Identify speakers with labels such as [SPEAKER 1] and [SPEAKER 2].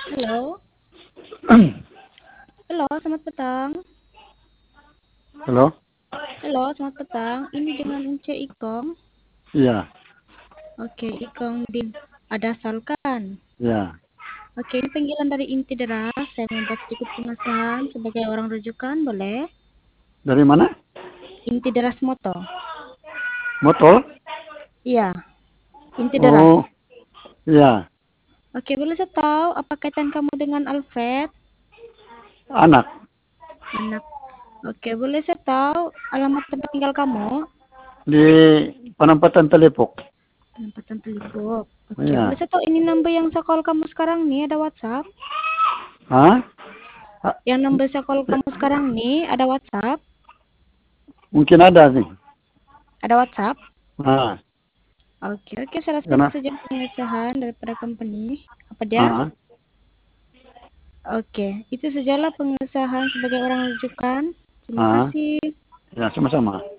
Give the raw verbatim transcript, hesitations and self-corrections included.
[SPEAKER 1] Halo. Halo, selamat petang.
[SPEAKER 2] Halo?
[SPEAKER 1] Halo, selamat petang. Ini dengan Ence Ikong.
[SPEAKER 2] Iya,
[SPEAKER 1] Oke, Ikong Dim. Ada Salkan.
[SPEAKER 2] iya.
[SPEAKER 1] Oke, ini panggilan dari Inti Deras. Saya membuat sedikit pengesahan sebagai orang rujukan, boleh?
[SPEAKER 2] Dari mana?
[SPEAKER 1] Inti Deras Moto.
[SPEAKER 2] Motor?
[SPEAKER 1] Iya, Inti Deras.
[SPEAKER 2] Oh, iya.
[SPEAKER 1] Oke, boleh saya tahu apa kaitan kamu dengan Alfred?
[SPEAKER 2] Anak.
[SPEAKER 1] Anak. Oke, boleh saya tahu alamat tempat tinggal kamu?
[SPEAKER 2] Di Penampatan Telepok.
[SPEAKER 1] Penempatan Telibuk. Oke, boleh
[SPEAKER 2] Iya.
[SPEAKER 1] saya tahu ini number yang saya call kamu sekarang nih, ada WhatsApp?
[SPEAKER 2] Hah? Ah,
[SPEAKER 1] Yang number saya call kamu sekarang nih, ada WhatsApp?
[SPEAKER 2] mungkin ada sih.
[SPEAKER 1] Ada WhatsApp?
[SPEAKER 2] Ah,
[SPEAKER 1] Oke, oke, saya rasa itu
[SPEAKER 2] karena
[SPEAKER 1] saja pengesahan daripada company. Apa dia?
[SPEAKER 2] ah,
[SPEAKER 1] Oke, itu sajalah pengesahan sebagai orang rujukan. Terima
[SPEAKER 2] ah,
[SPEAKER 1] kasih.
[SPEAKER 2] ya sama-sama.